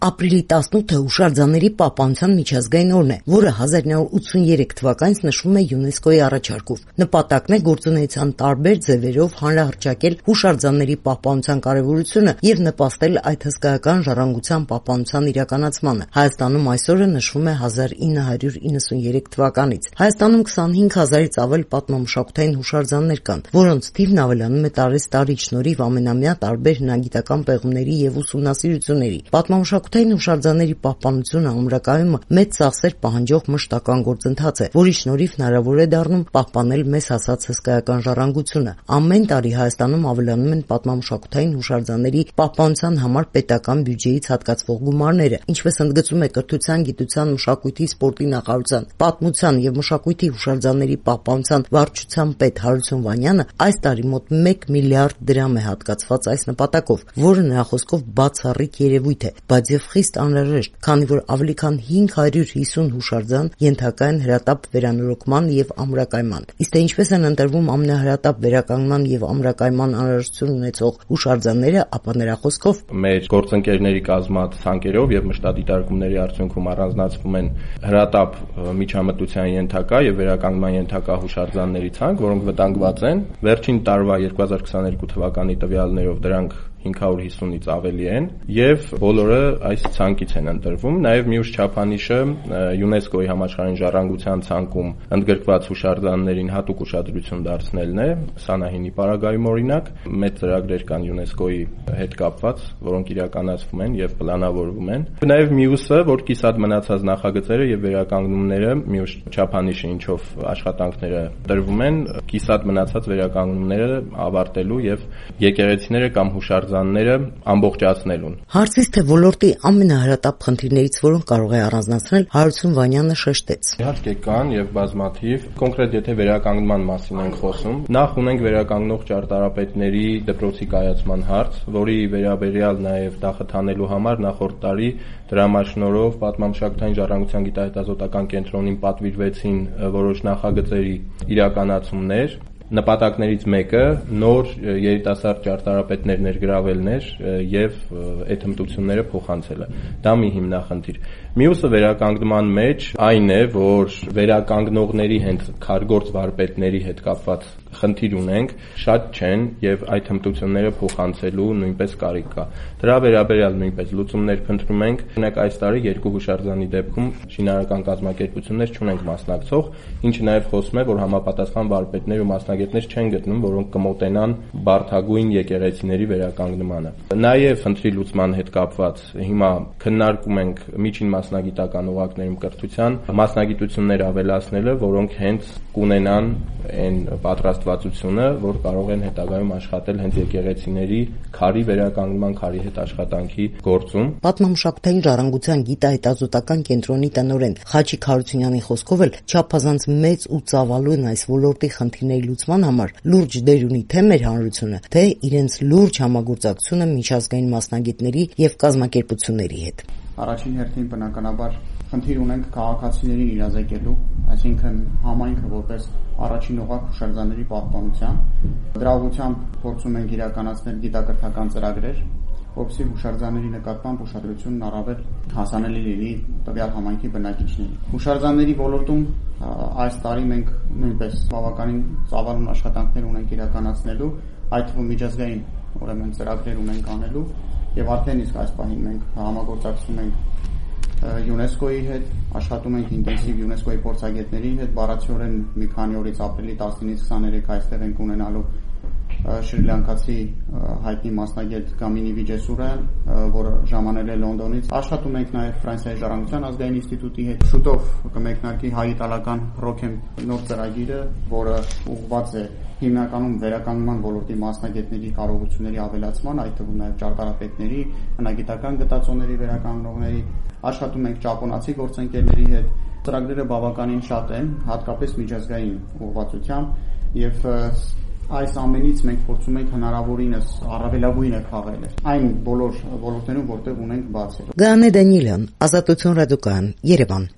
Ապրիլի 18-ը հուշարձանների պահպանության միջազգային օրն է, որը 1983 թվականից նշվում է ՅՈՒՆԵՍԿՕ-ի առաջարկով։ Նպատակն է գործունեության տարբեր ձևերով հանրահռչակել հուշարձանների պահպանության կարևորությունը եւ նպաստել այդ հսկայական ժառանգության պահպանության իրականացմանը։ Հայաստանում այս օրը նշվում է 1993 թվականից։ Հայաստանում 25,000-ից ավել պատմամշակութային հուշարձաններ կան, որոնց թիվն ավելանում է տարեցտարի շնորհիվ ամենամյա տարբեր հնագիտական պեղումների եւ ուսումնասիրությունների։ Պատմամշակութային հուշարձանների պահպանությունը ամրակայումը մեծ ծախսեր պահանջող մշտական գործընթաց է, որի շնորհիվ հնարավոր է դառնում պահպանել մեզ հասած հսկայական ժառանգությունը։ Ամեն տարի Հայաստանում ավելանում են պատմամշակութային հուշարձանների պահպանության համար պետական բյուջեից հատկացվող գումարները, ինչպես ընդգծում է Կրթության, գիտության, մշակույթի, սպորտի նախարարության պատմության եւ մշակույթի հուշարձանների պահպանության վարչության պետ Հարություն Վանյանը, այս տարի մոտ 1 միլիարդ դրամ է հատկացված այս նպատակով, որը նրա խոսքով բացառիկ երևույթ է, բայց եւ խիստ անհրաժեշտ, քանի որ ավելի քան 550 հուշարձան ենթակա են հրատապ վերանորոգման եւ ամրակայման։ Իսկ թե ինչպես են ընտրվում ամենահրատապ վերականգնման եւ ամրակայման անհրաժեշտություն ունեցող հուշարձանները, ապա նրա խոսքով մեր գործընկերների կազմած ցանկերով եւ մշտադիտարկումների արդյունքում առանձնացվում են հրատապ միջամտության ենթակա եւ վերականգնման ենթակա հուշարձանների ցանկ, որոնք վտանգված են։ Վերջին տարվա 2022 թվականի տվյալներով դրանք 550-ից ավելի են եւ բոլորը այս ցանկից են ընտրվում։ Նաեւ մյուս չափանիշը ՅՈՒՆԵՍԿՕ-ի համաշխարհային ժառանգության ցանկում ընդգրկված հուշարձաններին հատուկ ուշադրություն դարձնելն է։ Սանահինի պարագայում օրինակ մեծ ծրագրեր կան ՅՈՒՆԵՍԿՕ-ի հետ կապված, որոնք իրականացվում են եւ պլանավորվում են։ Նաեւ մյուսը, որ կիսատ մնացած նախագծերը եւ վերականգնումները մյուս չափանիշը, ինչով աշխատանքները տրվում են, կիսատ մնացած վերականգնումները ավարտելու եւ եկեղեցիները կամ հուշարձանները ամբողջացնելուն։ Հարցից թե ոլորտի ամենահրատապ խնդիրներից որոնք կարող է առանձնացնել, Հարություն Վանյանը շեշտեց։ Իհարկե կան եւ բազմաթիվ, կոնկրետ եթե վերականգնման մասին ենք խոսում, նախ ունենք վերականգնող ճարտարապետների դպրոցի կայացման հարց, որի վերաբերյալ նաեւ դա խթանելու համար նախորդ տարի դրամաշնորհով պատմամշակութային ժառանգության գիտահետազոտական կենտրոնին պատվիրվեցին որոշ նախագծերի իրականացումներ։ Նպատակներից մեկը նոր երիտասարդ ճարտարապետներ ներգրավելն էր եւ այդ հմտությունները փոխանցելը։ Դա մի հիմնախնդիր։ Մյուսը վերականգնման մեջ այն է, որ վերականգնողների հենց քարգործ վարպետների հետ կապված խնդիր ունենք, շատ չեն եւ այդ հմտությունները փոխանցելու նույնպես կարիք կա։ Դրա վերաբերյալ նույնպես լուծումներ փնտրում ենք։ Օրինակ այս տարի երկու հուշարձանի դեպքում շինարարական կազմակերպություններ չունենք մասնակցող, ինչը նաեւ խոսում է, որ համապատասխան վարպետներ ու մասնագետներ չեն գտնում, որոնք կմոտենան բարդագույն եկեղեցիների վերականգնմանը։ Նաեւ խնդրի լուծման հետ կապված հիմա քննարկում ենք միջին մասնագիտական օղակներում կրթության մասնագիտություններ ավելացնելը, որոնք հենց կունենան այն պատրաստվածությունը, որ կարող են հետագայում աշխատել հենց եկեղեցիների քարի վերականգնման, քարի հետ աշխատանքի գործում։ Պատմամշակութային ժառանգության գիտահետազոտական կենտրոնի տնօրեն Խաչիկ Հարությունյանի խոսքով էլ չափազանց մեծ ու ծավալու են այս ոլորտի խնդիրների լուծման համար լուրջ դեր ունի թե մեր հանրությունը, թե իրենց լուրջ համագործակցությունը միջազգային մասնագետների եւ կազմակերպությունների հետ։ Առաջին հերթին բնականաբար խնդիր ունենք քաղաքացիներին իրազեկելու, այսինքն համայնքը որպես առաջին օղակ հուշարձանների պահպանության։ Դրա ուղղությամբ փորձում ենք իրականացնել գիտակրթական ծրագրեր, որպեսզի հուշարձանների նկատմամբ ուշադրությունն առավել հասանելի լինի տվյալ համայնքի բնակիչներին։ Հուշարձանների ոլորտում այս տարի մենք նույնպես բավականին ծավալուն աշխատանքներ ունենք իրականացնելու, այդ թվում միջազգային ուրեմն ծրագրեր ունենք անելու եւ արդեն իսկ այս պահին մենք համագործակցում ենք ՅՈՒՆԵՍԿՕ-ի հետ, աշխատում ենք ինտենսիվ ՅՈՒՆԵՍԿՕ-ի փորձագետների հետ, բառացիորեն մի քանի օրից ապրիլի 19-ից 23 այստեղ ենք ունենալու շրիլանկացի հայտնի մասնագետ Գամինի Վիջեսուրյան, որը ժամանել է Լոնդոնից։ Աշխատում ենք նաև Ֆրանսիայի ժառանգության ազգային ինստիտուտի հետ։ Շուտով կմեկնարկի հայ-իտալական Ռոքեմ նոր ծրագիրը, որը ուղղված է հիմնականում վերականգնման ոլորտի մասնագետների կարողությունների ավելացման, այդ թվում նաև ճարտարապետների, հնագիտական գտածոների վերականգնողների։ Աշխատում ենք ճապոնացի գործընկերների հետ։ Ծրագրերը բավականին շատ են, հատկապես միջազգային ուղղվածությամբ եւ այս ամենից մենք փորձում ենք հնարավորինս առավելագույնը քաղել այն բոլոր ոլորտներում, որտեղ ունենք բացել։ Գայանե Դանիելյան, Ազատություն ռադիոկայան, Երևան։